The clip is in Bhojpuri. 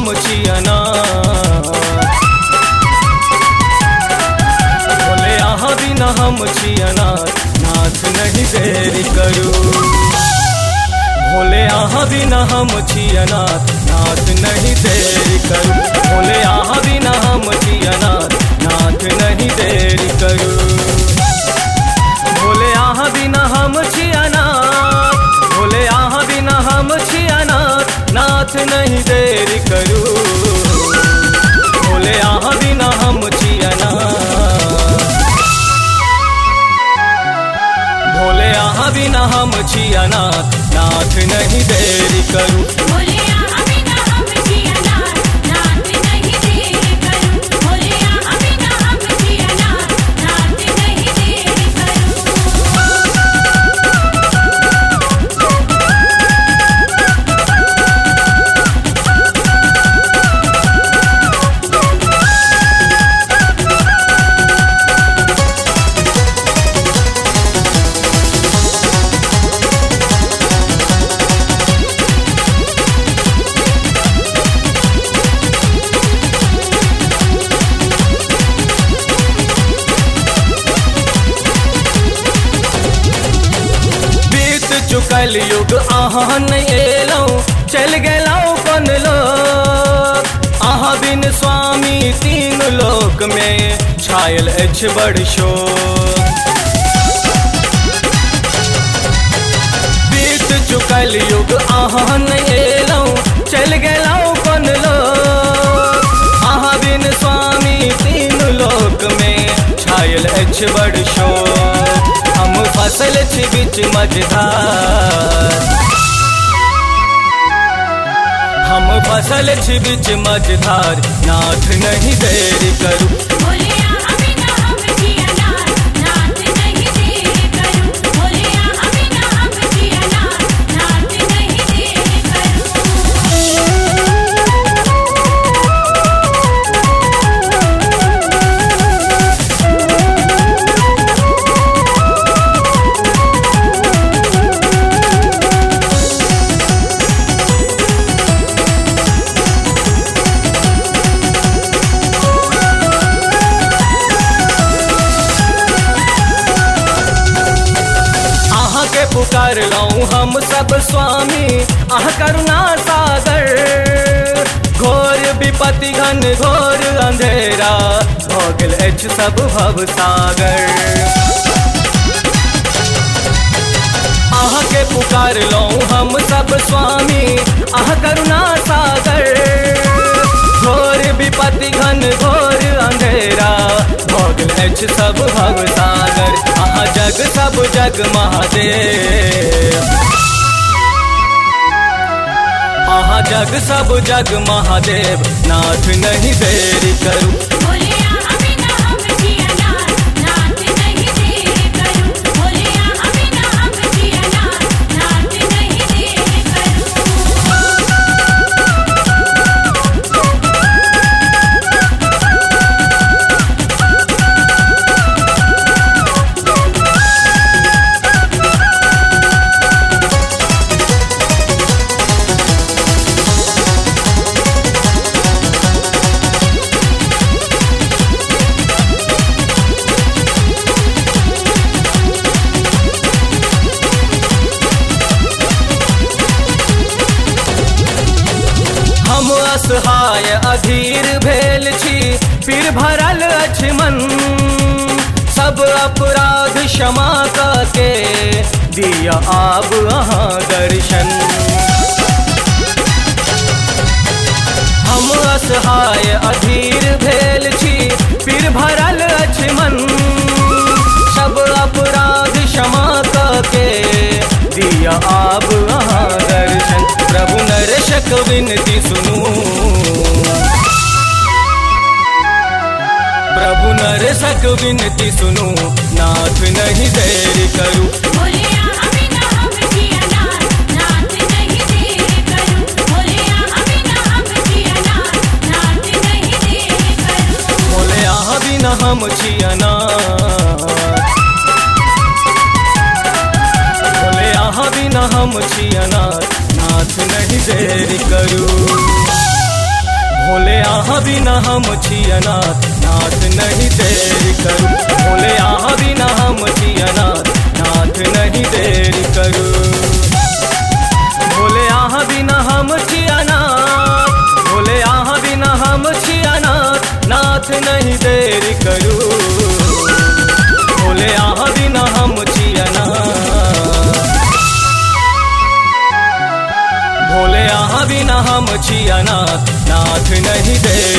हम छियना भोले यहाँ बिना हम छियना नाथ नहीं देरी करू भोले यहाँ बिना हम छियना नाथ नहीं देरी करू भोले यहाँ बिना हम छियना नाथ नहीं देरी करू भोले यहाँ बिना हम छियना भोले यहाँ बिना हम छियना नाथ नहीं देरी करू भोले यहाँ बिना हम छियना भोले यहाँ बिना हम छियना नाथ नहीं देरी करू भोले यहाँ बिना हम छियना नाथ नहीं देरी करू भोले यहाँ बिना हम छियना नाथ नहीं देरी करू चुकल युग आहा नहीं एलौं चल गेलौं कौन लोग आहा बिन स्वामी तीन लोक में छायल अछि बड़ शोक बीत चुकल युग आहा नहीं एलौं चल गेलौं कौन लोग आहा बिन स्वामी तीन लोक में छायल अछि बड़ शोक हम फसल छी बीच मझधार हम फसल छी बीच मझधार नाथ नहीं देरी करू भोले यहाँ बिना हम छियना नाथ नहीं देरी करू भोले यहाँ बिना हम छियना नाथ नहीं देरी करू पुकार लऊं हम सब स्वामी आह करुणा सागर घोर विपत्ति घन घोर अंधेरा हो गेल अछि सब भव सागर आह के पुकार लऊं हम सब स्वामी आह करुणा सागर घोर विपत्ति घन घोर अंधेरा हो गेल अछि सब भव सागर आहा जग सब जग महादेव आहा जग सब जग महादेव नाथ नहीं देरी करू भोले यहाँ बिना हम छियना नाथ नहीं देरी करू भोले यहाँ बिना हम छियना नाथ नहीं देरी करू हम असहाय अधीर भेल छी पीर भरल अछि मन सब अपराध क्षमा के दिया आब अहाँ दर्शन हम असहाय अधीर भेल छी पीर भरल अछि मन सब अपराध क्षमा के दिया आब अहाँ दर्शन प्रभु नरशक विनती सुनू प्रभु नरशक विनती सुनू नाथ नहीं देरी करू भोले यहाँ बिना हम छियना नाथ नहीं देरी करू भोले यहाँ बिना हम छियना नाथ नहीं देरी करू भोले यहाँ बिना हम छियना भोले यहाँ बिना हम छियना नाथ नहीं देरी करू भोले आहा बिना हम छियनाथ नाथ नहीं देर करू भोले आहा बिना हम छियनाथ नाथ नहीं देर करू भोले आहा बिना हम छियनाथ भोले आहा बिना हम छियनाथ नाथ नहीं देर करू भोले आहा बिना हम छियनाथ भोले आहा बिना हम छियनाथ नाथ नहीं देर